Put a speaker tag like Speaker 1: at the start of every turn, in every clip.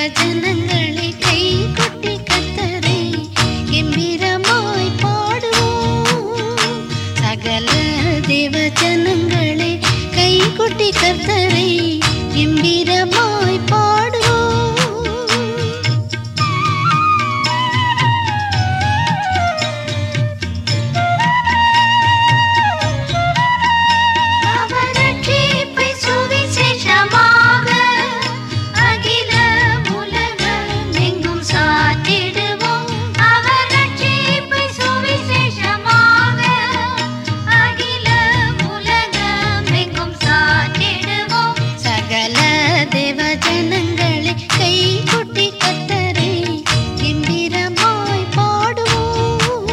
Speaker 1: ஜனங்களை கை கொட்டி கர்த்தரை கம்பீரமாய் பாடுவோம். சகல தேவ ஜனங்களை கை கொட்டி கர்த்தரை கம்பீரமாய் பாடுவோம். அவர் ரட்சிப்பை சுவிசேஷமாக அகில உலகம் எங்கும் சாற்றிடுவோம். அவர் ரட்சிப்பை சுவிசேஷமாக அகில உலகம் எங்கும் சாற்றிடுவோம். சகல தேவ ஜனங்களை கை கொட்டி கர்த்தரை கம்பீரமாய் பாடுவோம்.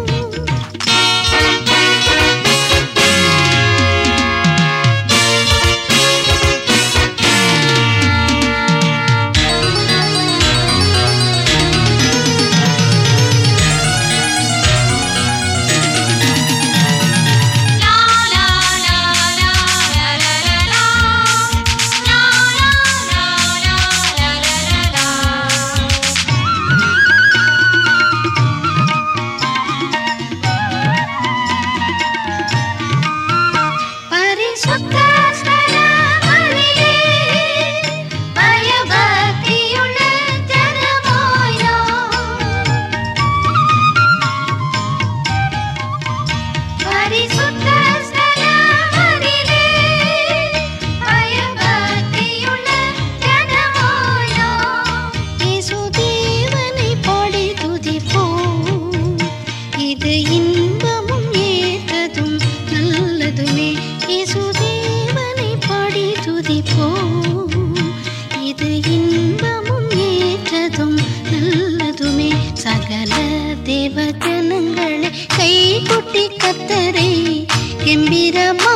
Speaker 1: பரிசுத்த ஸ்தலங்களிலே பயபக்தியுள்ள ஜனமாய் பரிசுத்த ஸ்தலங்களிலே பயபக்தியுள்ள ஜனமாய் இயேசு தேவனை பாடி துதிப்போம். இது இன்பமும் ஏற்றதும் நல்லதுமே. இயேசு தேவனை பாடி துதிப்போம். இது இன்பமும் ஏற்றதும் நல்லதுமே. சகல தேவ ஜனங்களை கை கொட்டி கர்த்தரை கம்பீரமா